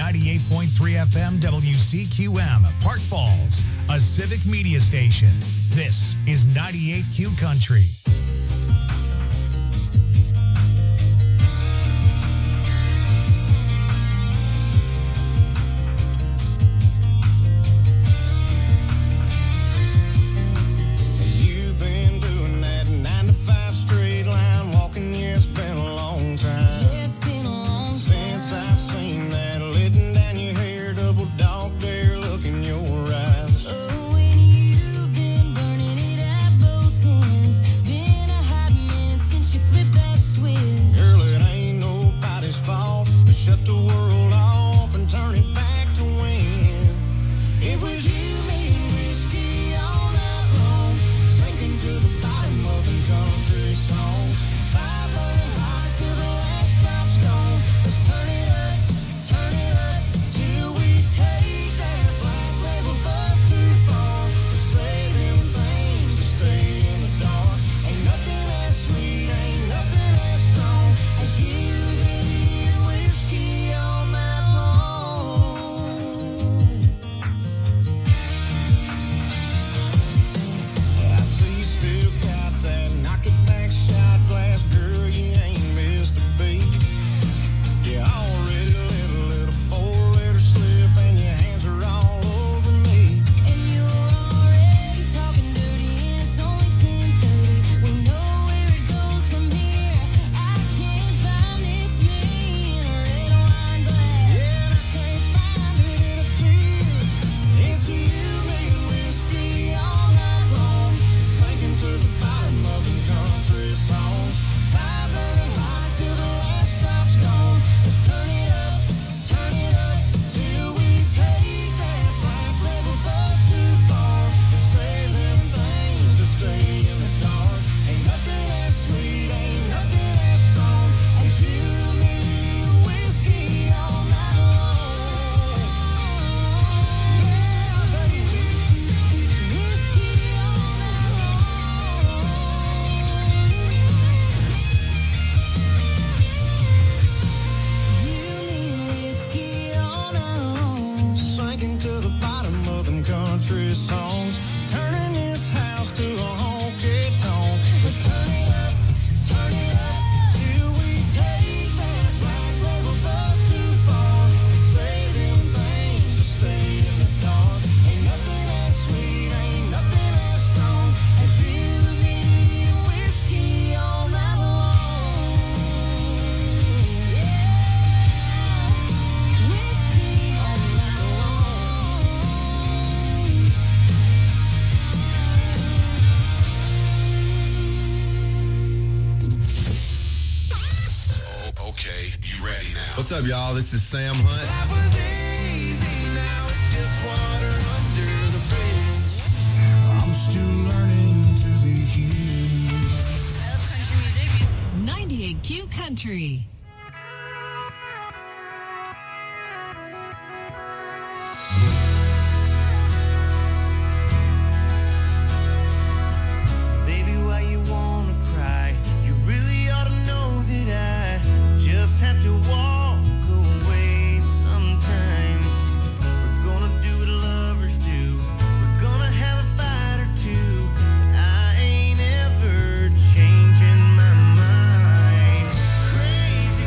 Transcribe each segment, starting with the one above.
98.3 FM WCQM, Park Falls, a civic media station. This is 98Q Country. What's up, y'all? This is Sam Hunt. Life was easy, now it's just water under the bridge. I'm still learning to be human. I love country music. 98Q Country. Baby, why you wanna cry? You really ought to know that I just have to walk away sometimes. We're gonna do what lovers do. We're gonna have a fight or two. But I ain't ever changing my mind. Crazy.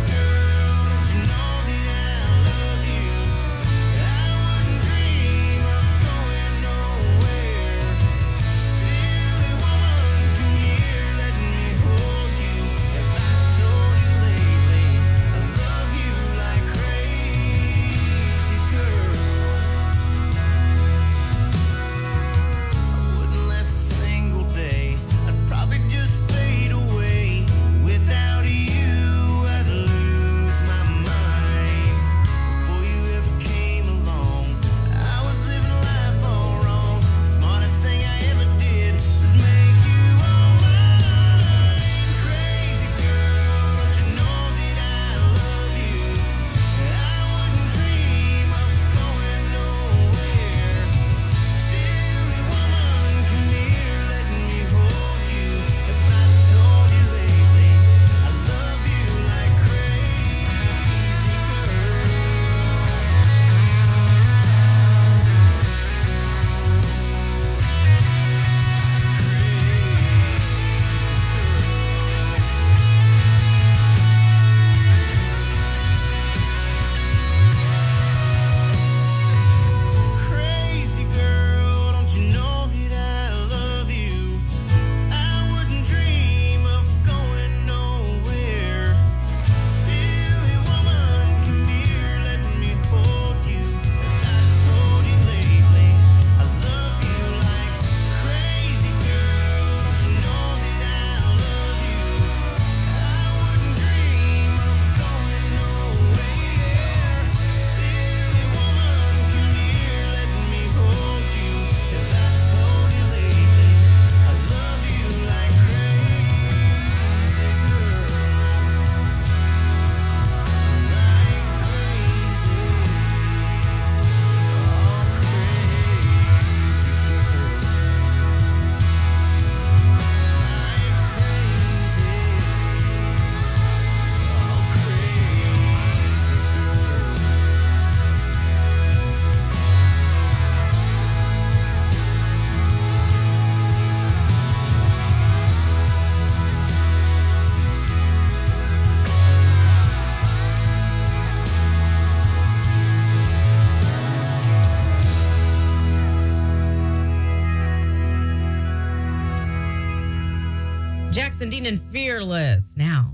Jackson Dean and Fearless now.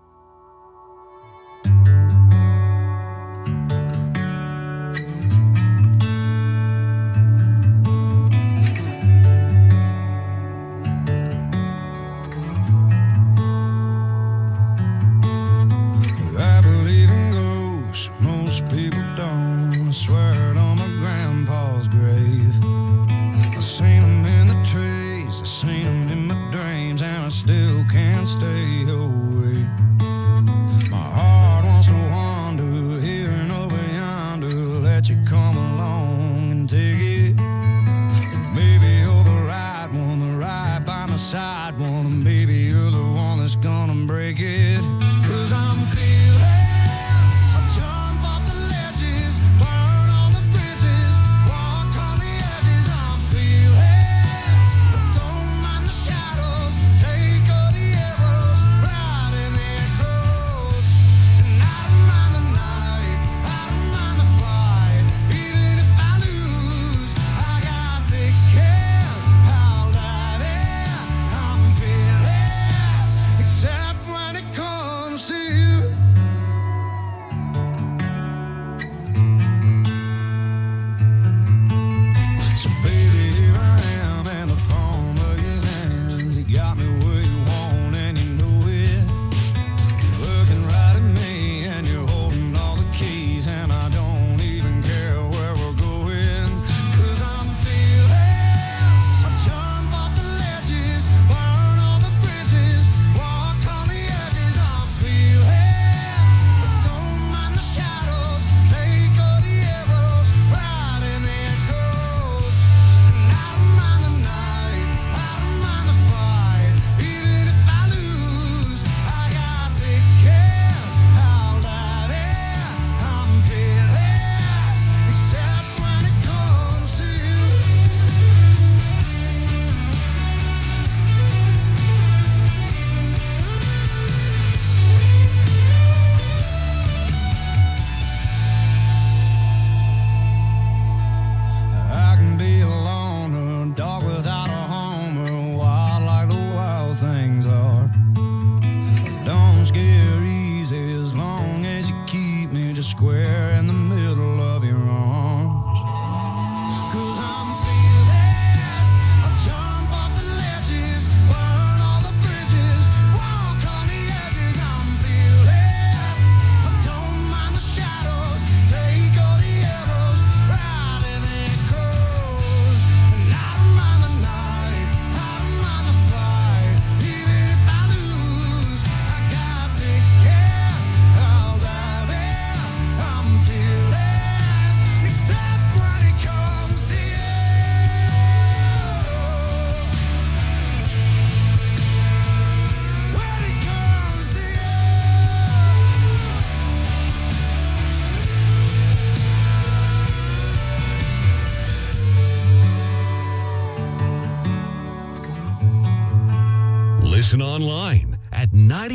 Listen online at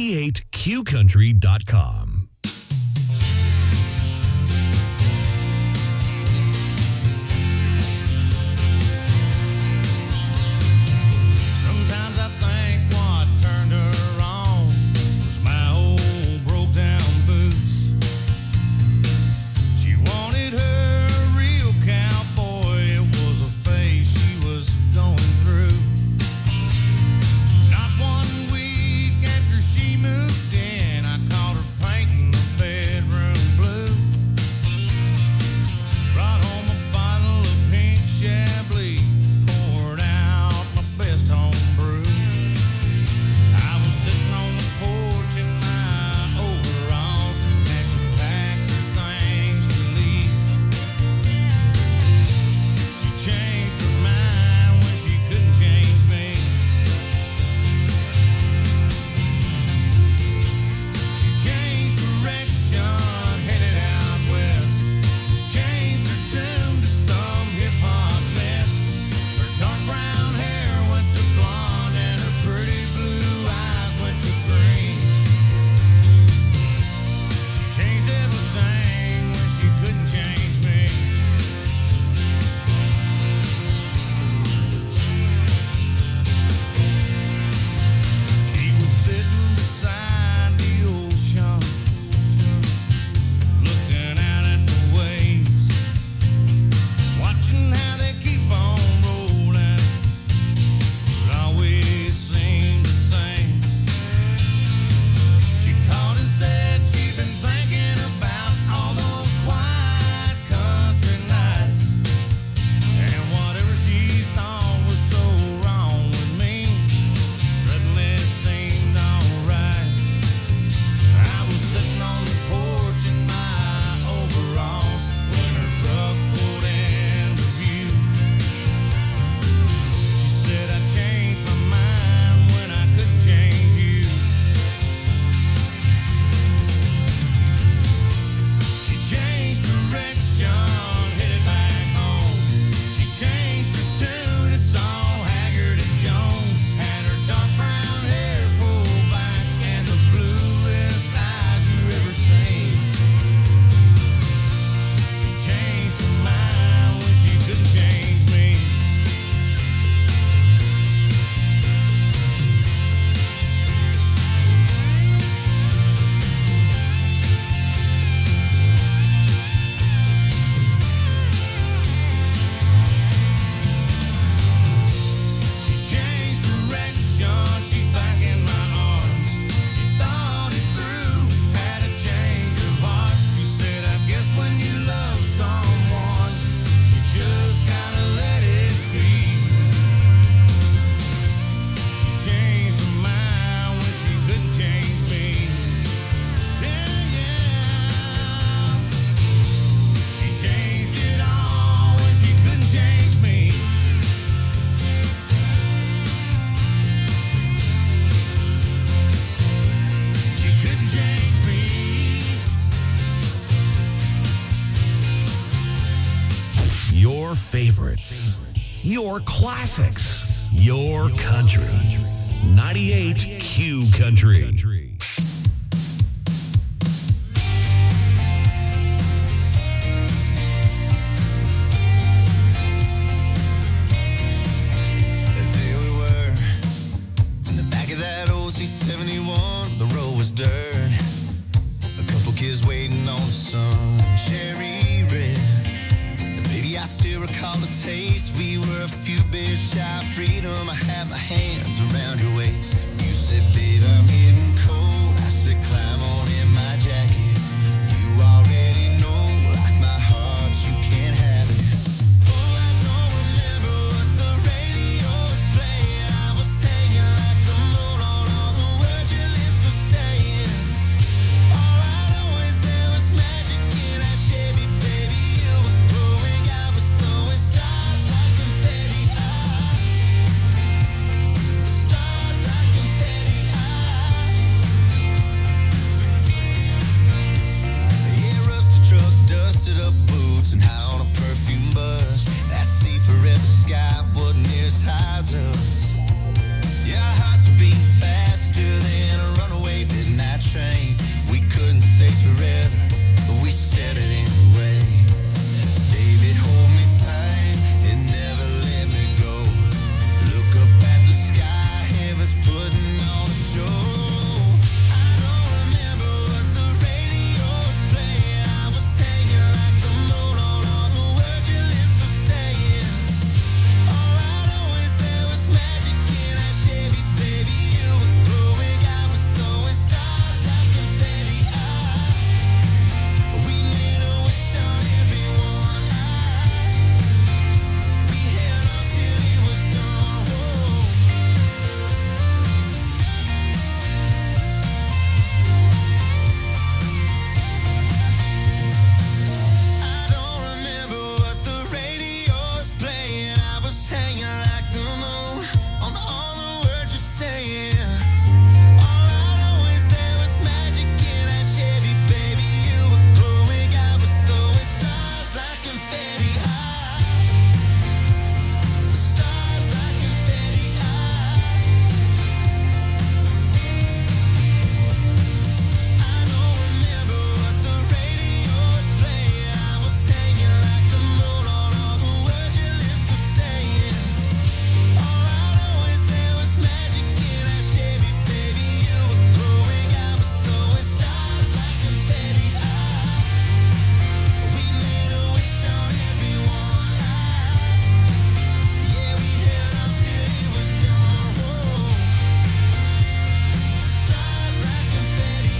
98qcountry.com. Sometimes I think what turned her on was my old broke down boots. She wanted her real cowboy, it was a phase she was going through. Not one week after she moved in, I caught her painting Your favorites. Your classics. Your country. 98 Q Country. There we were, in the back of that old C-71, the road was dirt. A couple kids waiting on the sun, cherry red. And baby, I still recall the taste. We were a few beers shy of freedom. I had my hands around your waist. You said, babe, I'm getting cold. I said, climb on in my jacket. You already know, like my heart, you can't have it. Oh, I don't remember what the radio was playing. I was hanging like the moon on all the words your lips were saying. All I know is there was magic in that Chevy, baby. You were glowing, I was throwing stars like confetti. Stars like confetti. Yeah, rusted truck, dusted up boots, and high on a perfume buzz. That sea forever sky wasn't near as high as us. Yeah, our hearts were beating faster than a runaway midnight train. We couldn't say forever, but we said it anyway. Baby, hold me tight and never let me go. Look up at the sky, heaven's putting on a show. I don't remember what the radio was playing. I was hanging like the moon on all the words your lips were saying. All I know is there was magic in that Chevy, baby. You were glowing, I was throwing stars like confetti. We made a wish on everyone. We held on till it was done. I don't remember what the radio was playing. I was hanging like the moon on all the words you're saying. All I know is there was magic in that Chevy, baby. You were glowing, I was throwing stars like confetti. Stars like confetti. I don't remember what the radio was playing. I was hanging like the moon on all the words your lips were saying. All I know is there was magic in that Chevy, baby. You were glowing, I was throwing stars like confetti. We made a wish on everyone. Yeah, we held on till it was done. Stars like confetti.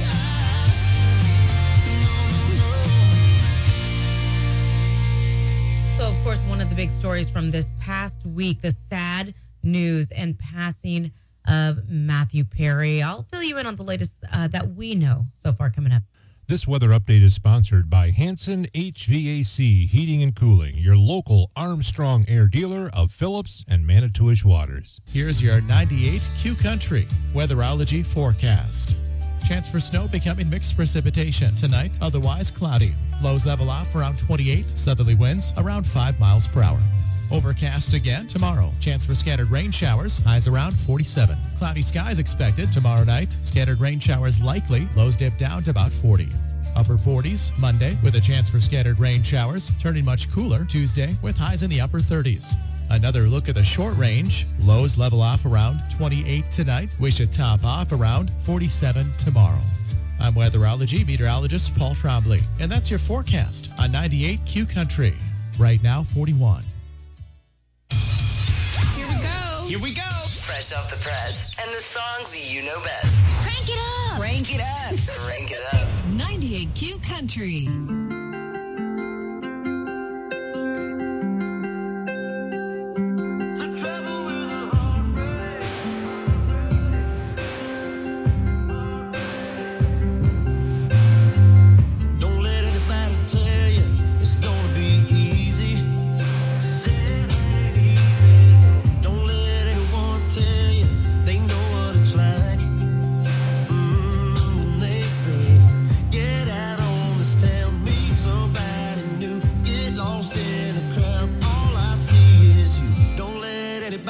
So, of course, one of the big stories from this past week, the sad news and passing of Matthew Perry. I'll fill you in on the latest that we know so far coming up. This weather update is sponsored by Hanson HVAC Heating and Cooling, your local Armstrong Air dealer of Phillips and Manitowish Waters. Here's your 98 Q Country weatherology forecast. Chance for snow becoming mixed precipitation tonight, otherwise cloudy. Lows level off around 28, southerly winds around 5 miles per hour. Overcast again tomorrow. Chance for scattered rain showers, highs around 47. Cloudy skies expected tomorrow night. Scattered rain showers likely, lows dip down to about 40. Upper 40s Monday with a chance for scattered rain showers, turning much cooler Tuesday with highs in the upper 30s. Another look at the short range. Lows level off around 28 tonight. We should top off around 47 tomorrow. I'm weatherology meteorologist Paul Trombley, and that's your forecast on 98 Q Country. Right now, 41. Here we go. Here we go. Fresh off the press and the songs you know best. Crank it up. Crank it up. Crank it up. 98 Q Country. Don't let anybody tell you it's gonna be easy. Don't let anyone tell you they know what it's like. They say get out on this town, meet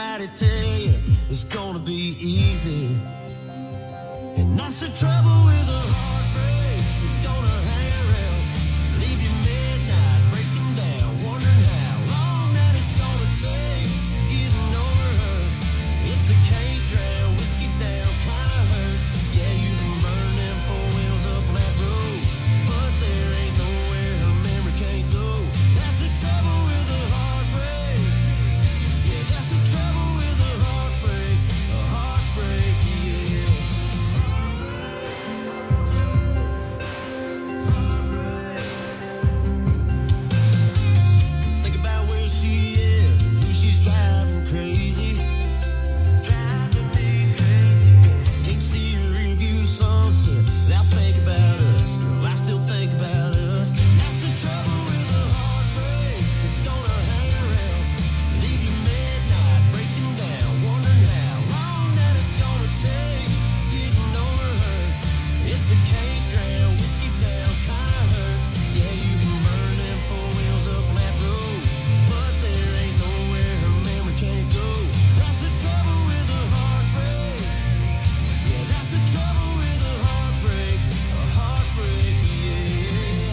somebody tell you it's gonna be easy. And that's the trouble with a heartbreak. It's gonna hang around, leave you midnight, breaking down, wondering how long that it's gonna take getting over her. It's a can't drown, whiskey down kind of hurt. Yeah, you can burn them four wheels up that road, but there ain't nowhere her memory can't go. That's the trouble with a heartbreak. Yeah, that's the trouble with a heartbreak. A heartbreak, yeah. Think about where she is, who she's driving crazy. Driving me crazy. Can't see her review sunset without thinking about us. Girl, I still think about us. That's the trouble with a heartbreak. It's gonna hang around, leave you midnight, breaking down, wondering how long that it's gonna take getting over her. It's a can't drown, whiskey down kind of hurt. Yeah, you can burn them four wheels up that road, but there ain't nowhere her memory can't go. That's the trouble with a heartbreak. Yeah, that's the trouble with a heartbreak. A heartbreak, yeah.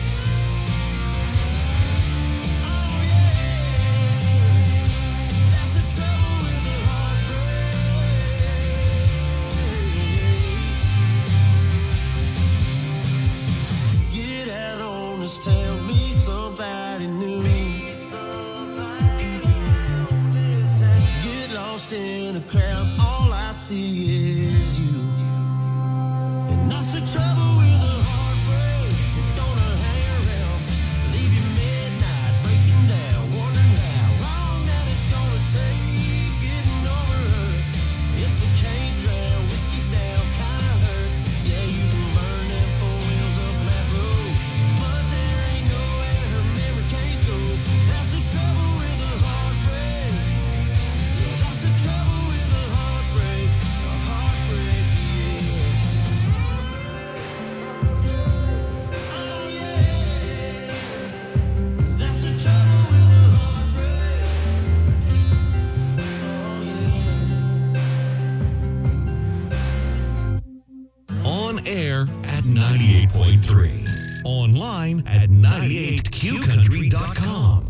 Oh yeah. That's the trouble with a heartbreak. Get out on this town, meet somebody new. Get lost in a crowd, all I see is you. And that's the trouble with a heartbreak. It's gonna hang around, leave you midnight, breaking down, wondering how long that it's gonna take getting over her. It's a can't drown, whiskey down kind of hurt. Yeah, you can burn them four wheels up that road, but there ain't nowhere her memory can't go. That's the trouble with a heartbreak. Yeah, that's the trouble with a heartbreak. A heartbreak, yeah. Oh yeah. That's the trouble with a heartbreak. Oh yeah. On air at 98.3. Online at 98qcountry.com.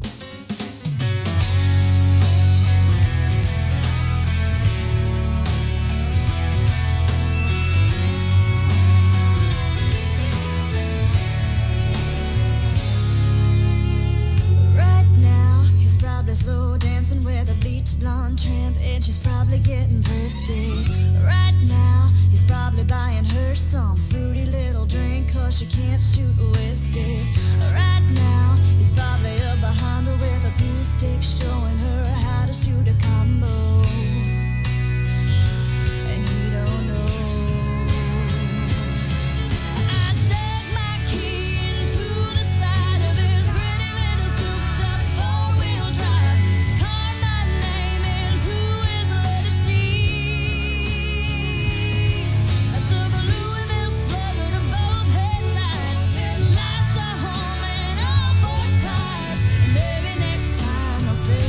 Right now, he's probably slow dancing with a bleach blonde tramp, and she's probably getting thirsty. Right now, he's probably buying her some fruity little drink, cause she can't shoot whiskey. Right now, he's probably up behind her with a glue stick, showing her how to shoot a combo. And he don't know. I dug my key into the side of his pretty little souped-up four-wheel drive. Carved my name into his leather seats. I took a Louisville Slugger to both headlights, slashed a home and all four tires. Maybe next time I'll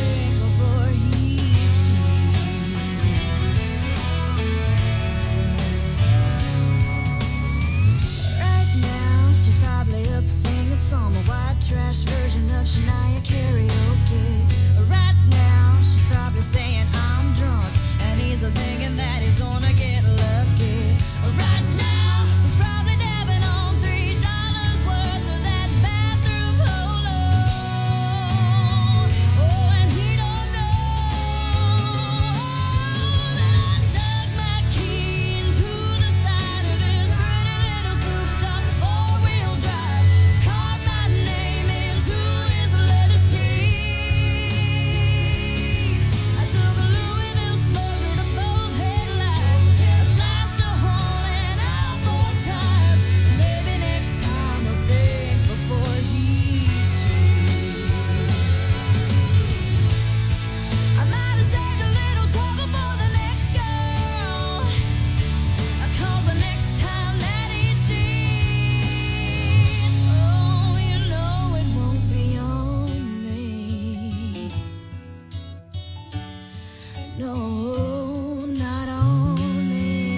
No, not on me.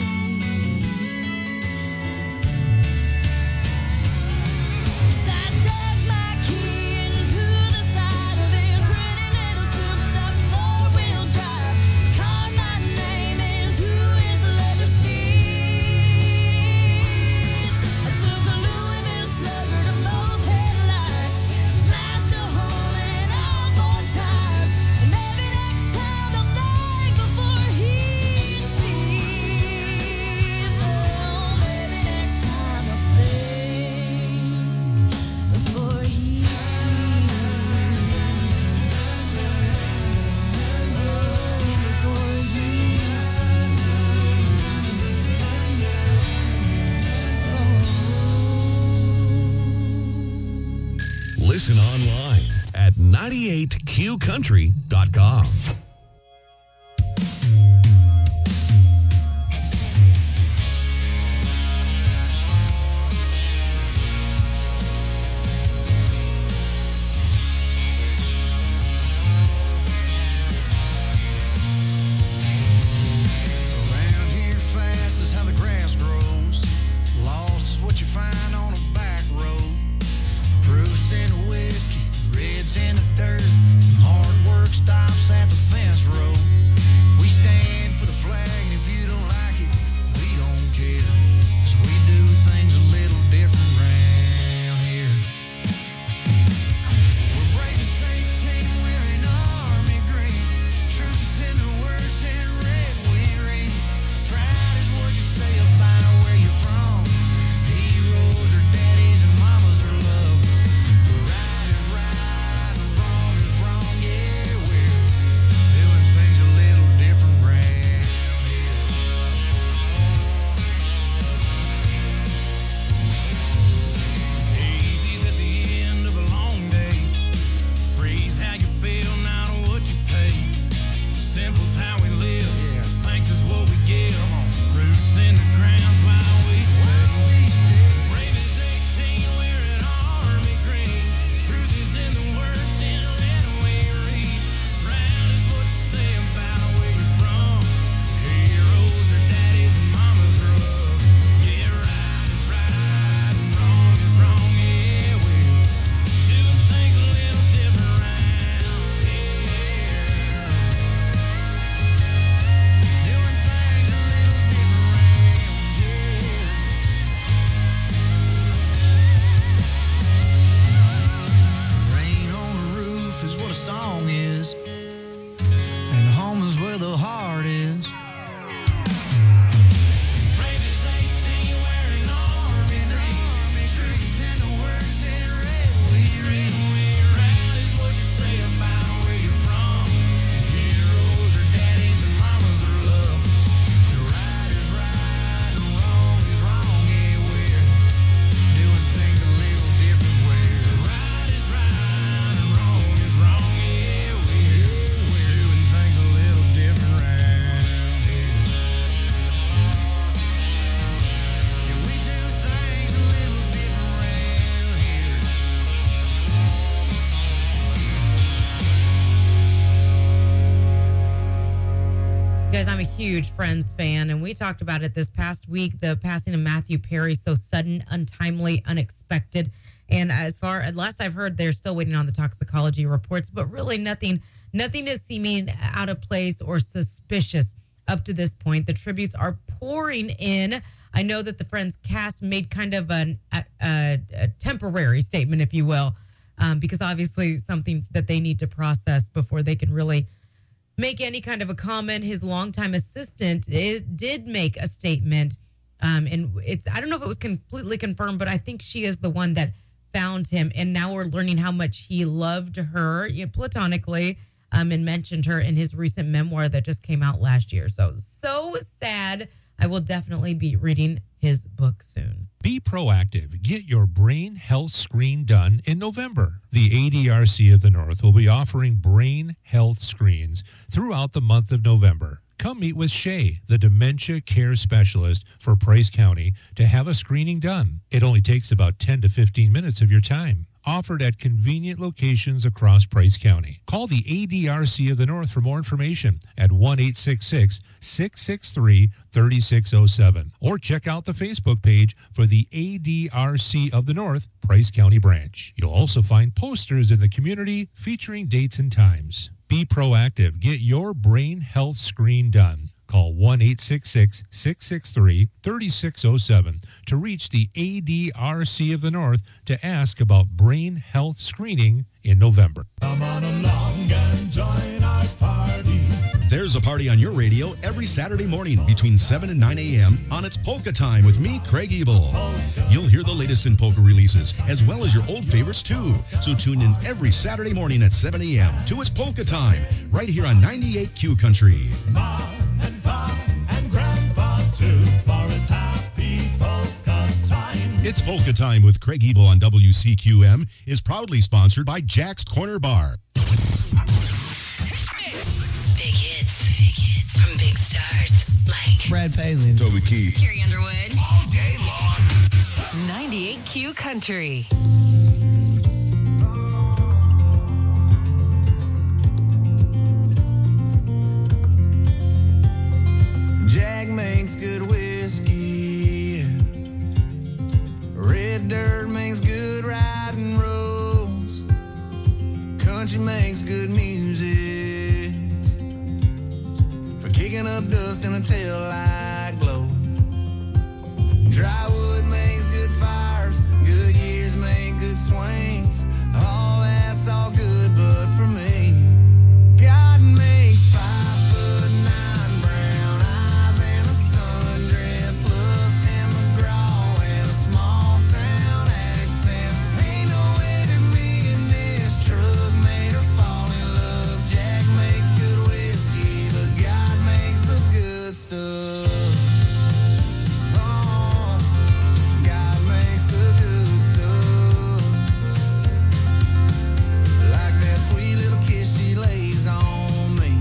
I dug my key into the side of his pretty little souped-up four-wheel drive. Carved my name into his leather seats. I took a Louis Vuitton slugger to both headlights, smashed a hole in all four tires, and maybe next time I'll think before he sees. Oh, maybe next time I'll think before he Listen online at 98qcountry.com. Around here fast is how the grass grows. Lost is what you find on a back road. Proofs in the whiskey, reds in the dirt. Hard work stops at the fence road. We stand for the flag, and if you don't like it, we don't care. 'Cause we do things a little different round here. We're brave as 18, wearing army green. Truth is in the words in red we read. Pride is what you say about where you're from. Heroes are daddies and mamas are love. Right is right and wrong is wrong. Yeah, we're doing things a little different round here. Easy's at the end of a long day. Freeze how you feel, not what you pay. Simple's how we live. Yeah, thanks is what we give. Roots in the ground's why we stay. Brave as 18, wearing army green. Truth is in the words in red we read. Proud is what you say about where you're from. Heroes are daddies and mamas are love. Yeah, right is right and wrong is wrong. Yeah, we're doing things a little different round here. Doing things a little different round here. Rain on the roof is what a song is, and home is where the heart is. Brave as 18, wearing army green. Truth in the words in red we read. Proud is what you say about where you're from. Heroes are daddies and mamas are love. Right is right and wrong is wrong. Yeah, we're doing things a little different. Where right is right and wrong is wrong. Yeah, we're doing things a little different round here. Yeah, we do things a little different round here. Guys, I'm a huge Friends fan, and we talked about it this past week, the passing of Matthew Perry, so sudden, untimely, unexpected. And as far as last I've heard, they're still waiting on the toxicology reports, but really nothing is seeming out of place or suspicious up to this point. The tributes are pouring in. I know that the Friends cast made kind of a temporary statement, if you will, because obviously something that they need to process before they can really make any kind of a comment. His longtime assistant did make a statement, and I don't know if it was completely confirmed, but I think she is the one that found him, and now we're learning how much he loved her, platonically, and mentioned her in his recent memoir that just came out last year. So sad. I will definitely be reading his book soon. Be proactive. Get your brain health screen done in November. The ADRC of the North will be offering brain health screens throughout the month of November. Come meet with Shay, the dementia care specialist for Price County, to have a screening done. It only takes about 10 to 15 minutes of your time. offered at convenient locations across Price County. Call the ADRC of the North for more information at 1-866-663-3607 or check out the Facebook page for the ADRC of the North Price County branch. You'll also find posters in the community featuring dates and times. Be proactive. Get your brain health screen done. Call 1-866-663-3607 to reach the ADRC of the North to ask about brain health screening in November. Come on along and join our party. There's a party on your radio every Saturday morning between 7 and 9 a.m. on It's Polka Time with me, Craig Ebel. You'll hear the latest in polka releases as well as your old favorites too. So tune in every Saturday morning at 7 a.m. to It's Polka Time right here on 98 Q Country. Mom and Pop and Grandpa too for its happy polka time. It's Polka Time with Craig Ebel on WCQM is proudly sponsored by Jack's Corner Bar. Big hits from big stars like Brad Paisley, Toby Keith, Carrie Underwood. all day long. 98Q Country. Jack makes good whiskey. Red dirt makes good riding roads. Country makes good music for kicking up dust in a tail light glow. Dry wood makes good fires. Good years make good swings. All that's all good, but for me, God makes 5'9" brown eyes and a sundress looks Tim McGraw and a small town accent. Ain't no way to me in this truck made her fall in love. Jack makes good whiskey, but God makes the good stuff. Oh, God makes the good stuff. Like that sweet little kiss she lays on me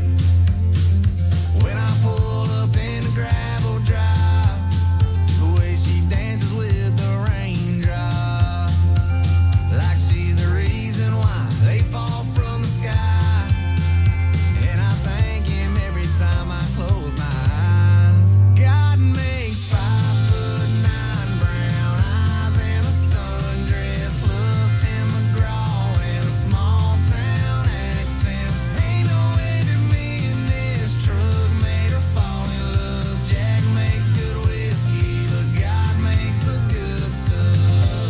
when I pull up in the gravel drive. The way she dances with the raindrops, like she's the reason why they fall from the sky. And I thank him every time I close my eyes. God makes 5'9" brown eyes and a sundress looks Tim McGraw and a small town accent. Ain't no way that me in this truck made her fall in love. Jack makes good whiskey, but God makes the good stuff.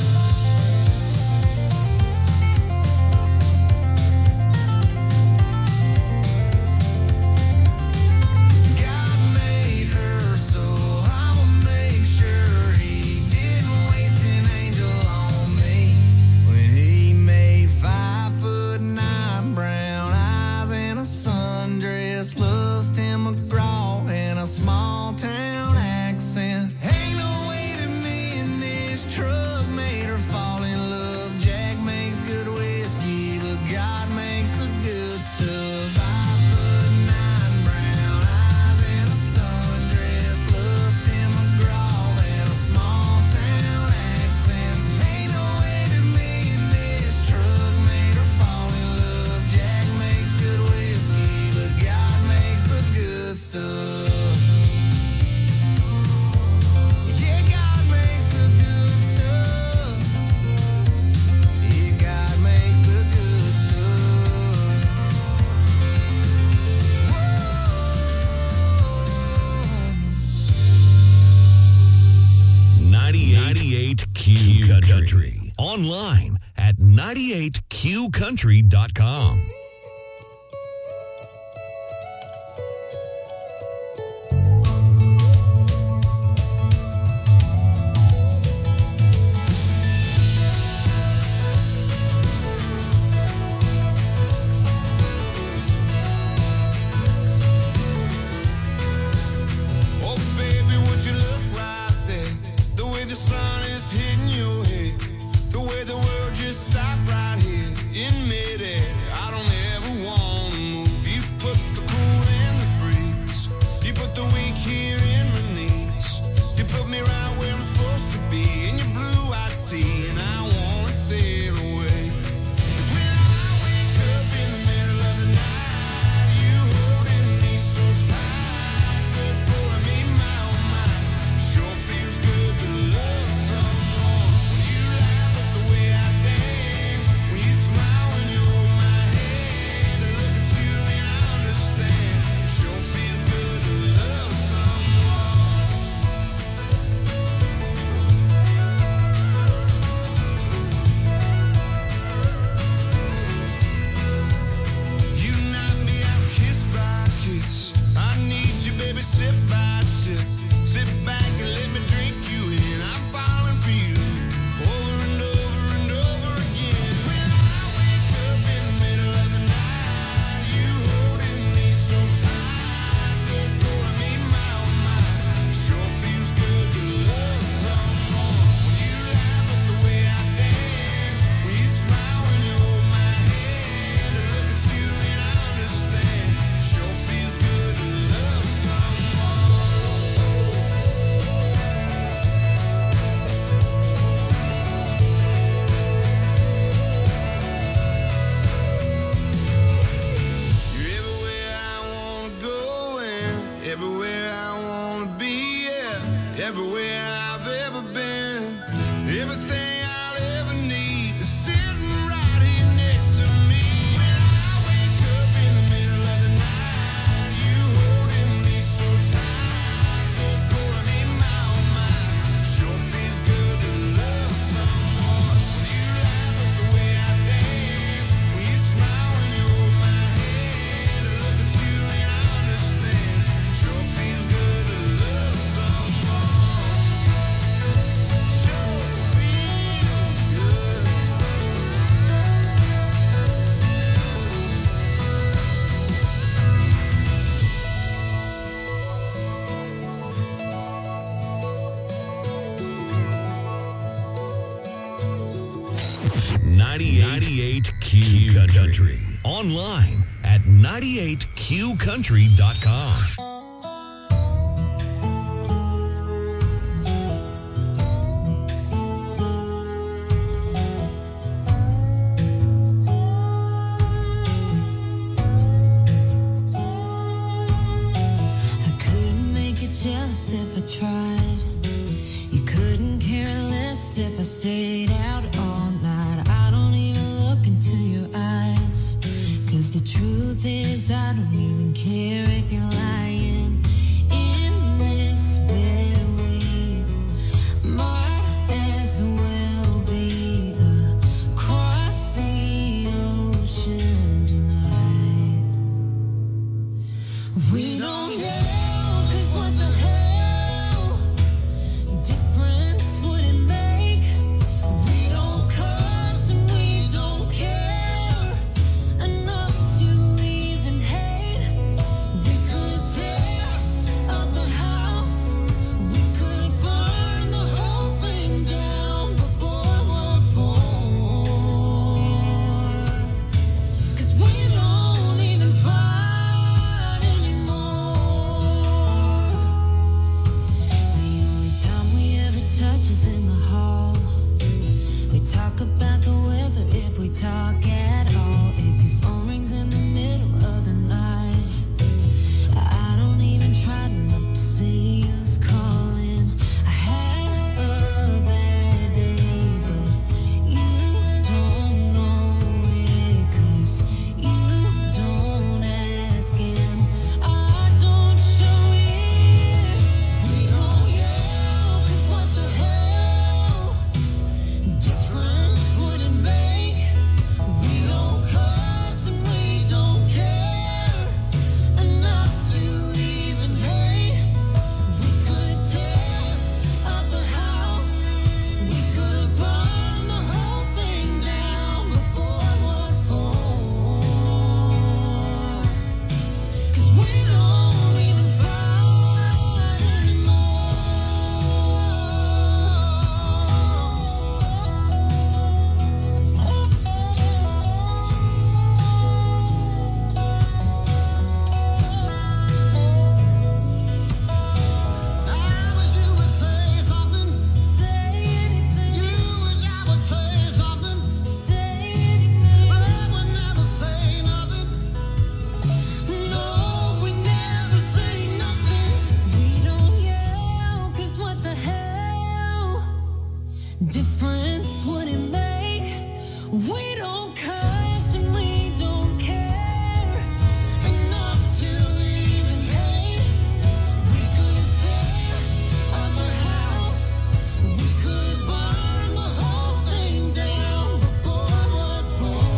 God made her, so I'ma make sure he didn't waste an angel on me when he made 5'9" brown eyes and a sundress loves Tim McGraw and a small town accent. Ain't no way that me in this truck made her fall in love. Jack makes good whiskey, but God makes the good stuff. 5'9" brown eyes and a sundress loves Tim McGraw and a small town accent. Ain't no way that me in this truck made her fall in love. Jack makes good whiskey, but God makes the good stuff. Yeah, God makes the good stuff. Yeah, God makes the good stuff. Whoa. 98 Q Country. Online at 98QCountry.com. Oh, baby, would you look right there? The way the sun is hitting your head, the way the world just stopped right here in midair. I don't Country. Online at 98qcountry.com. Jealous if I tried. You couldn't care less if I stayed out all night. I don't even look into your eyes, 'cause the truth is I don't even care if you're lying. In this bed we might as well be across the ocean tonight. We don't know. About the weather if we talk at all. If your phone rings in the middle of the night, I don't even try to look to see who's calling. I had a bad day, but you don't know it, 'cause you don't ask and I don't show it. We don't yell, 'cause what the hell? Different would it make? We don't cuss and we don't care enough to even hate. We could tear up the house, we could burn the whole thing down, but boy, what for? 'Cause we don't even fight anymore. Difference would it make? We don't cuss and we don't care enough to even hate. We could tear up the house, we could burn the whole thing down, but boy, what for?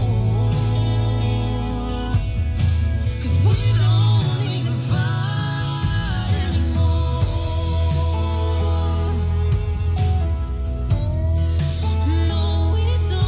'Cause we don't even fight anymore. No, we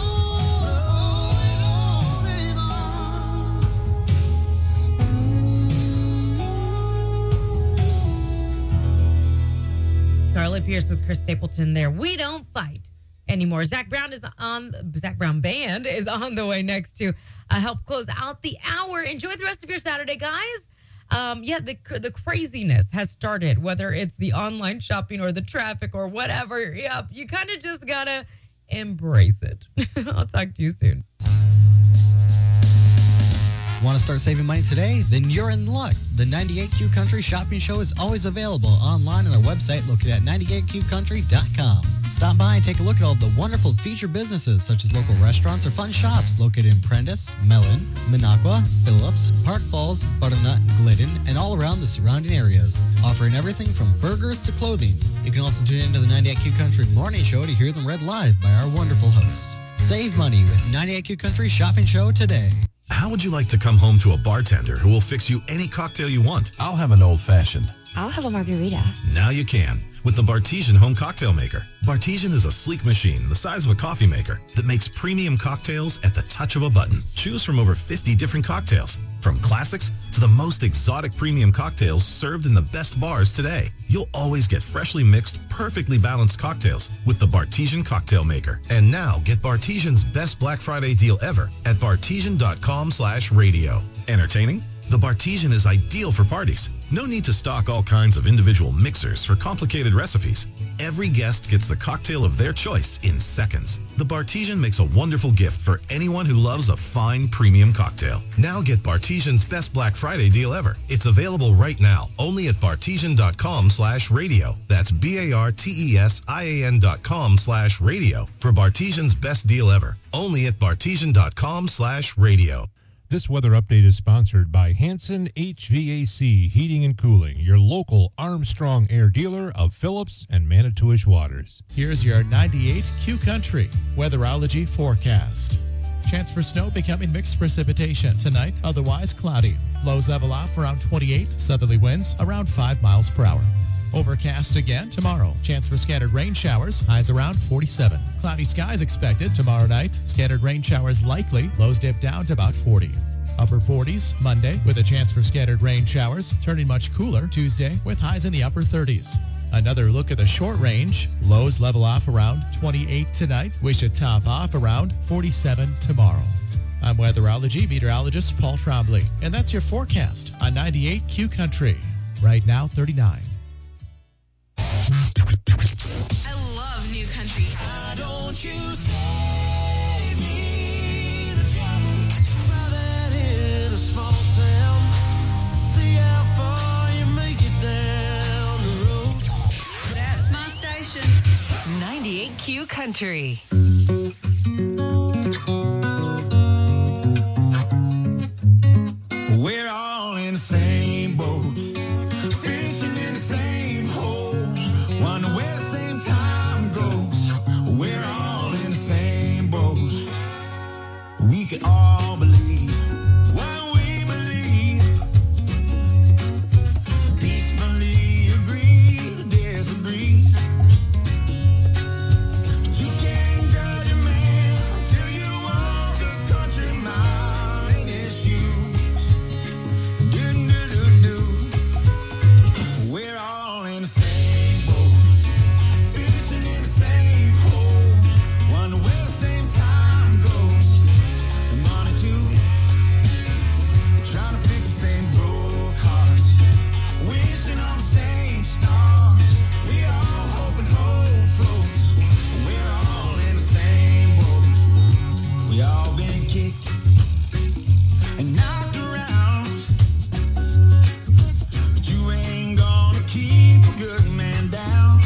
Carly Pierce with Chris Stapleton there. We don't fight anymore. Zach Brown Band is on the way next to help close out the hour. Enjoy the rest of your Saturday, guys. The craziness has started, whether it's the online shopping or the traffic or whatever. Yep, you kind of just gotta embrace it. I'll talk to you soon. Want to start saving money today? Then you're in luck. The 98Q Country Shopping Show is always available online on our website located at 98qcountry.com. Stop by and take a look at all the wonderful featured businesses such as local restaurants or fun shops located in Prentice, Mellon, Minocqua, Phillips, Park Falls, Butternut, Glidden, and all around the surrounding areas, offering everything from burgers to clothing. You can also tune into the 98Q Country Morning Show to hear them read live by our wonderful hosts. Save money with 98Q Country Shopping Show today. How would you like to come home to a bartender who will fix you any cocktail you want? I'll have an old-fashioned. I'll have a margarita. Now you can with the Bartesian Home Cocktail Maker. Bartesian is a sleek machine the size of a coffee maker that makes premium cocktails at the touch of a button. Choose from over 50 different cocktails, from classics to the most exotic premium cocktails served in the best bars today. You'll always get freshly mixed, perfectly balanced cocktails with the Bartesian Cocktail Maker. And now get Bartesian's best Black Friday deal ever at bartesian.com/radio. Entertaining? The Bartesian is ideal for parties. No need to stock all kinds of individual mixers for complicated recipes. Every guest gets the cocktail of their choice in seconds. The Bartesian makes a wonderful gift for anyone who loves a fine premium cocktail. Now get Bartesian's best Black Friday deal ever. It's available right now only at bartesian.com/radio. That's BARTESIAN.com/radio for Bartesian's best deal ever. Only at bartesian.com/radio. This weather update is sponsored by Hanson HVAC Heating and Cooling, your local Armstrong Air dealer of Phillips and Manitowish Waters. Here's your 98 Q Country weatherology forecast. Chance for snow becoming mixed precipitation tonight, otherwise cloudy. Lows level off around 28, southerly winds around 5 miles per hour. Overcast again tomorrow. Chance for scattered rain showers, highs around 47. Cloudy skies expected tomorrow night. Scattered rain showers likely, lows dip down to about 40. Upper 40s Monday with a chance for scattered rain showers, turning much cooler Tuesday with highs in the upper 30s. Another look at the short range. Lows level off around 28 tonight. We should top off around 47 tomorrow. I'm weatherology meteorologist Paul Trombley, and that's your forecast on 98 Q Country. Right now, 39. I love New Country. Why don't you save me the trouble? Try that in a small town. See how far you make it down the road. That's my station. 98Q Country. We're all in the same boat, fishing in the same hole. Wonder where the same time goes. We're all in the same boat. We can all believe what we believe. Peacefully agree to disagree. But you can't judge a man till you walk a country mile in his shoes. Do. We're all in the same boat, fishing in the same hole. Wonder where the same time goes. And money too. Trying to fix the same broke hearts. Wishing on the same stars. We all hoping hope floats. We're all in the same boat. We all been kicked and knocked around. But you ain't gonna keep a good man down.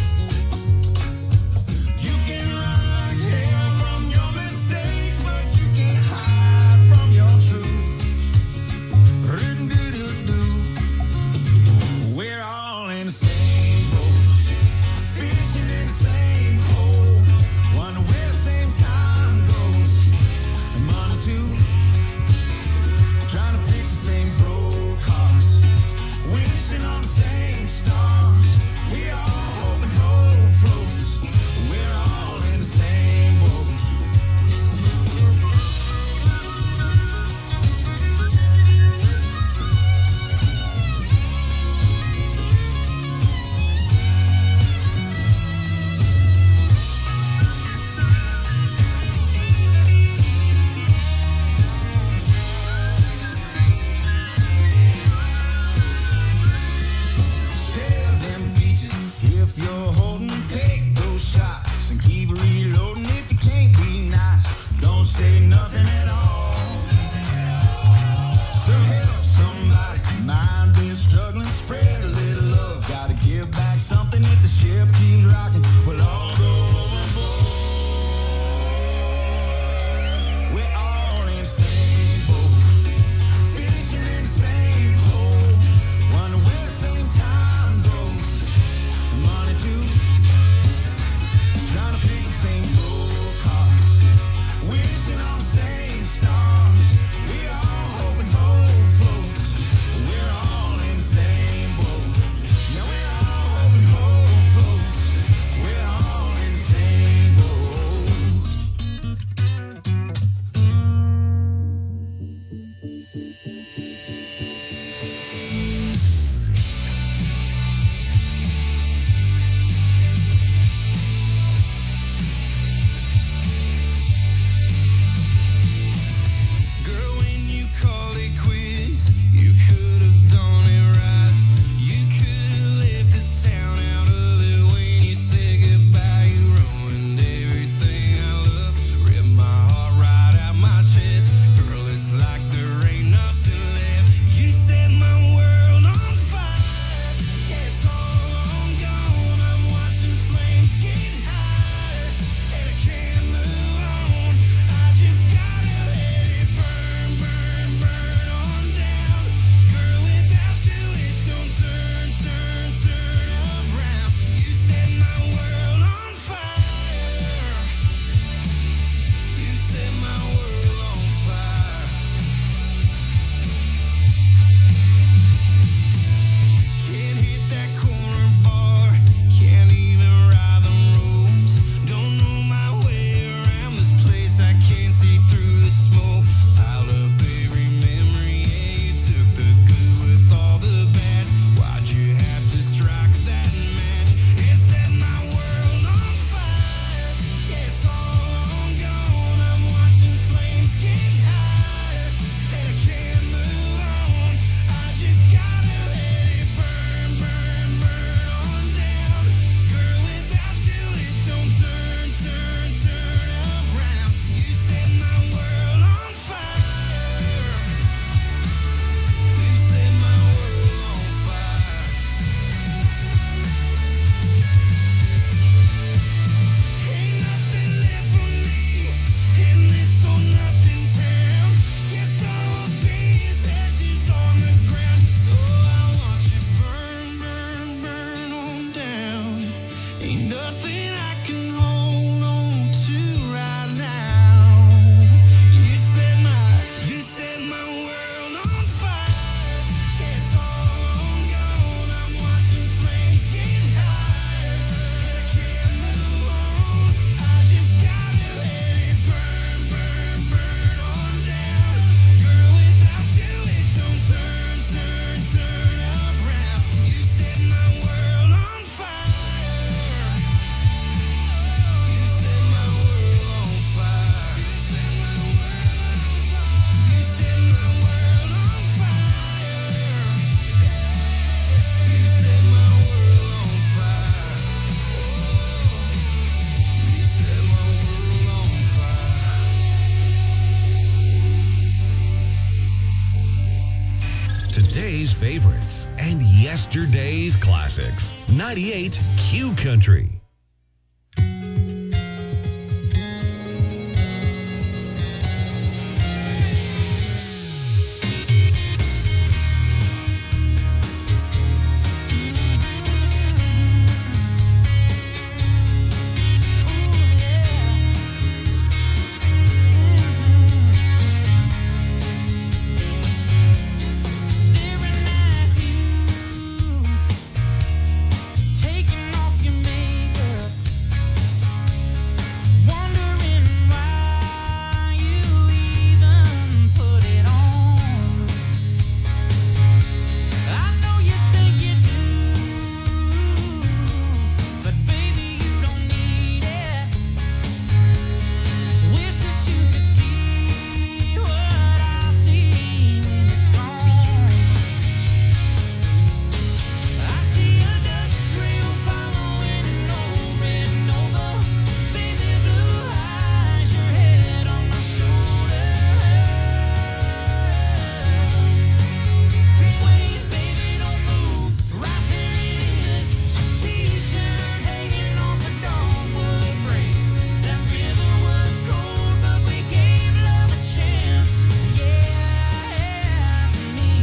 You can run like hell from your mistakes, but you can't hide from your truth. Do. We're all in the same boat, fishing in the same hole. Wonder where the same time goes. And money too. Trying to fix the same broke hearts. Wishing on the same stars. We all hoping hope floats. We're all in the same boat. Share them beaches if you're holding. Take those shots and keep reloading. If you can't be nice, don't say nothing at all. So help somebody. Mind been struggling, spread a little love. Gotta give back something if the ship keeps rocking. We'll all go overboard. We're all in the same boat, fishing in the same hole. Wonder where the same time goes. Money too. Trying to fix the same broke hearts. Wishing on the same stars. We all hoping hope floats. We're all in the same boat. today's favorites, and yesterday's classics. 98 Q Country. Taking off your makeup, wondering why you even put it on. I know you think you do, but baby you don't need it. Wish that you could see what I see when it's gone. I see a dust trail following over and over. Baby blue eyes, your head on my shoulder. Wait, baby, don't move. Right there it is. T-shirt hanging off a dogwood bridge. That river was cold, but we gave love a chance. Yeah, to me.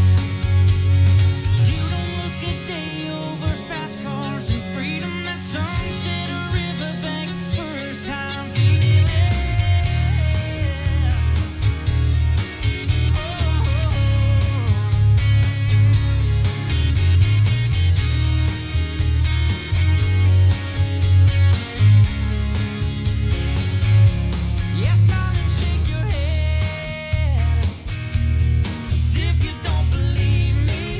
You don't look a day over fast cars and freedom. That sunset or riverbank, first time feeling. Yes, darling, shake your head as if you don't believe me.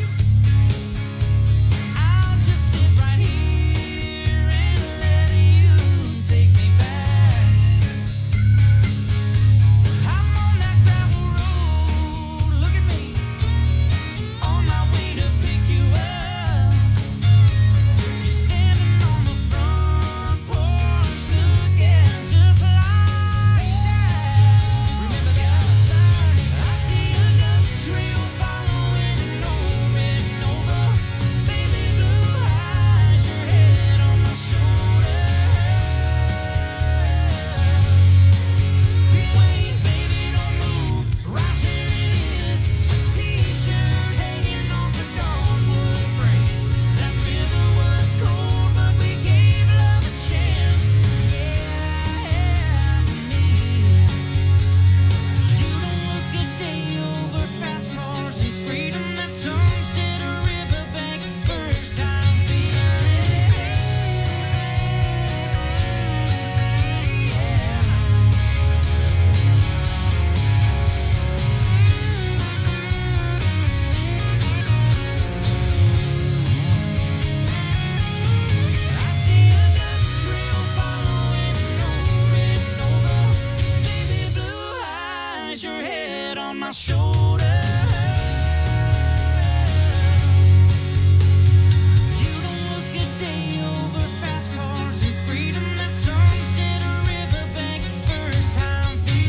I'll just sit right here and let you take me back. I'm on that gravel road, look at me, on my way to pick you up. You're standing on the front porch looking just like that. Remember the other side? I see a dust trail following over and over. Baby blue eyes, your head on my shoulder. Wait, baby, don't move. Right there it is. T-shirt hanging off a dogwood bridge. That river was cold, but we gave love a chance. Yeah, to me. You don't look a day over fast cars and freedom. That sunset or riverbank, first time feeling. I see a dust trail following over and over. Baby blue eyes, your head on my shoulder. You don't look a day over fast cars and freedom. That sunset or riverbank, first time feeling.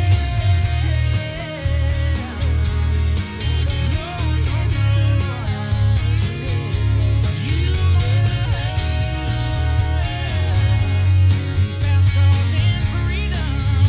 Fast cars and freedom.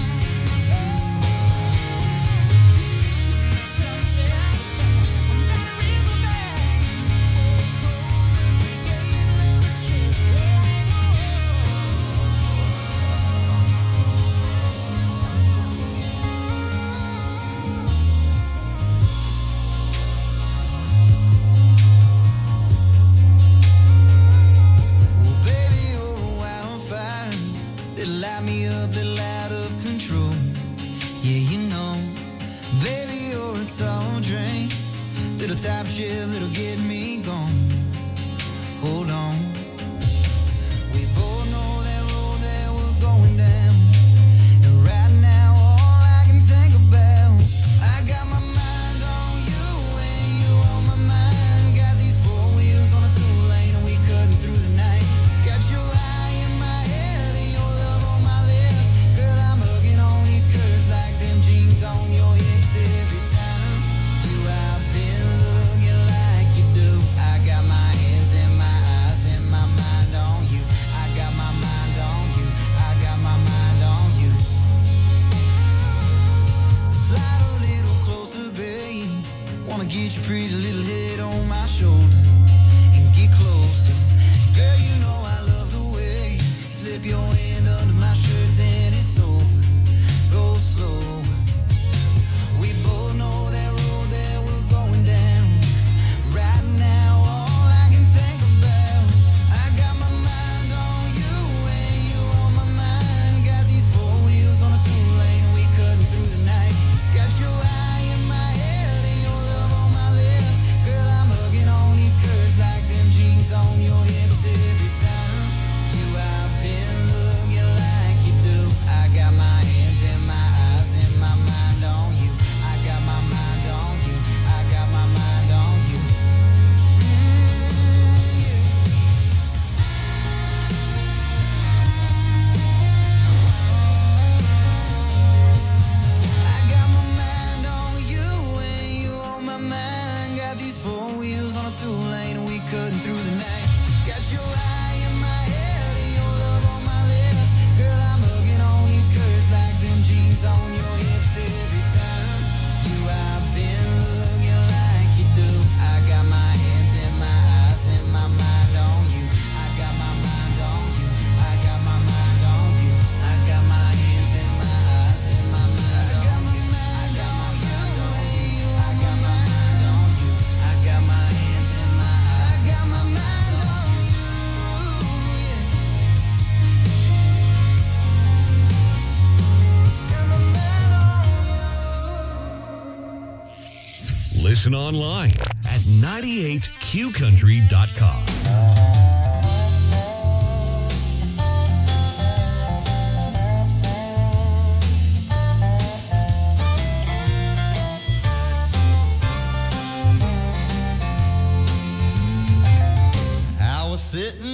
type shift that'll get me gone. Hold on. We both know that road that we're going down. And right now, all I can think about, I got my mind on you and you on my mind. Got these four wheels on a two-lane and we cutting through the night. Got your eye in my head and your love on my lips. Girl, I'm hugging on these curves like them jeans on your hips every time you I've been looking. wanna get your pretty little head on my shoulder and get closer. Girl, you know I love the way you slip your hand under my shirt, then it's over. Go slow. We both know that road that we're going down. Right now, all I can think about, I got my mind on you and you on my mind. Got these four wheels on a two-lane, we cutting through the night. Got your eye in my head and your love on my lips. Girl, I'm hugging on these curves like them jeans on your hips every time. You have been looking like you do. I got my hands and my eyes and my mind on you. I got my mind on you. I got my mind on you. I got my mind on you and you on my mind. Got these four wheels on a two-lane and we cutting through the night. Got your eye in my head and your love on my lips. Girl, I'm hugging on these curves like them jeans on your hips every time. You have been looking like you do. I got my hands and my eyes and my mind on you. I got my mind on you. I got my mind on you. I got my hands and my eyes and my mind on you. I got my mind on you. I got my mind on you. I got my hands and my eyes. I got my mind on you. Listen online at 98qcountry.com. I was sitting